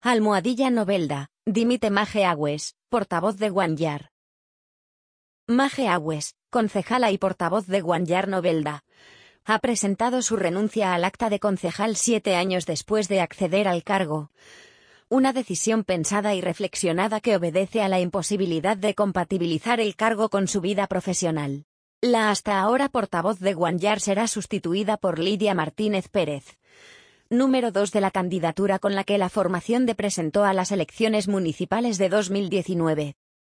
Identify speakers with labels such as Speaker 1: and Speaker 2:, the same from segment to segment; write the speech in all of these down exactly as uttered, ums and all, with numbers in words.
Speaker 1: Almohadilla Novelda, dimite Maje Agües, portavoz de Guanyar. Maje Agües, concejala y portavoz de Guanyar Novelda, ha presentado su renuncia al acta de concejal siete años después de acceder al cargo. Una decisión pensada y reflexionada que obedece a la imposibilidad de compatibilizar el cargo con su vida profesional. La hasta ahora portavoz de Guanyar será sustituida por Lidia Martínez Pérez, número dos de la candidatura con la que la formación de presentó a las elecciones municipales de dos mil diecinueve.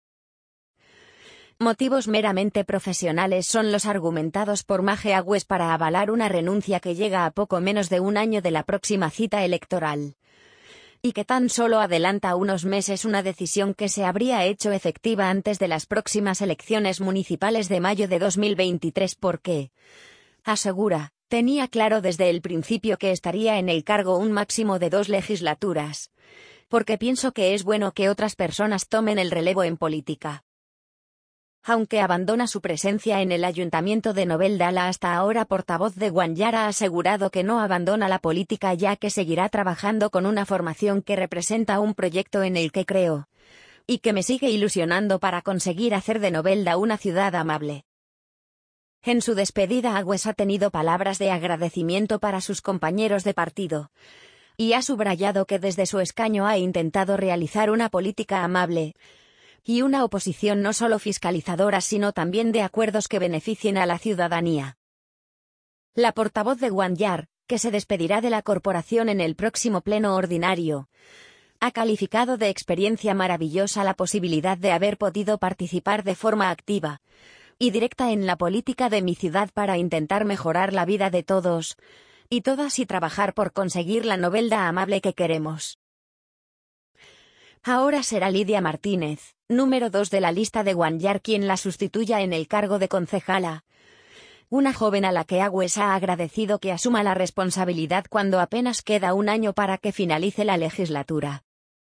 Speaker 1: Motivos meramente profesionales son los argumentados por Maje Agües para avalar una renuncia que llega a poco menos de un año de la próxima cita electoral, y que tan solo adelanta unos meses una decisión que se habría hecho efectiva antes de las próximas elecciones municipales de mayo de dos mil veintitrés porque, asegura, tenía claro desde el principio que estaría en el cargo un máximo de dos legislaturas, porque pienso que es bueno que otras personas tomen el relevo en política. Aunque abandona su presencia en el Ayuntamiento de Novelda, la hasta ahora portavoz de Guanyar ha asegurado que no abandona la política, ya que seguirá trabajando con una formación que representa un proyecto en el que creo, y que me sigue ilusionando para conseguir hacer de Novelda una ciudad amable. En su despedida, Agües ha tenido palabras de agradecimiento para sus compañeros de partido, y ha subrayado que desde su escaño ha intentado realizar una política amable, y una oposición no solo fiscalizadora sino también de acuerdos que beneficien a la ciudadanía. La portavoz de Guanyar, que se despedirá de la corporación en el próximo pleno ordinario, ha calificado de experiencia maravillosa la posibilidad de haber podido participar de forma activa y directa en la política de mi ciudad para intentar mejorar la vida de todos y todas y trabajar por conseguir la Novelda amable que queremos. Ahora será Lidia Martínez, número dos de la lista de Guanyar, quien la sustituya en el cargo de concejala, una joven a la que Agües ha agradecido que asuma la responsabilidad cuando apenas queda un año para que finalice la legislatura.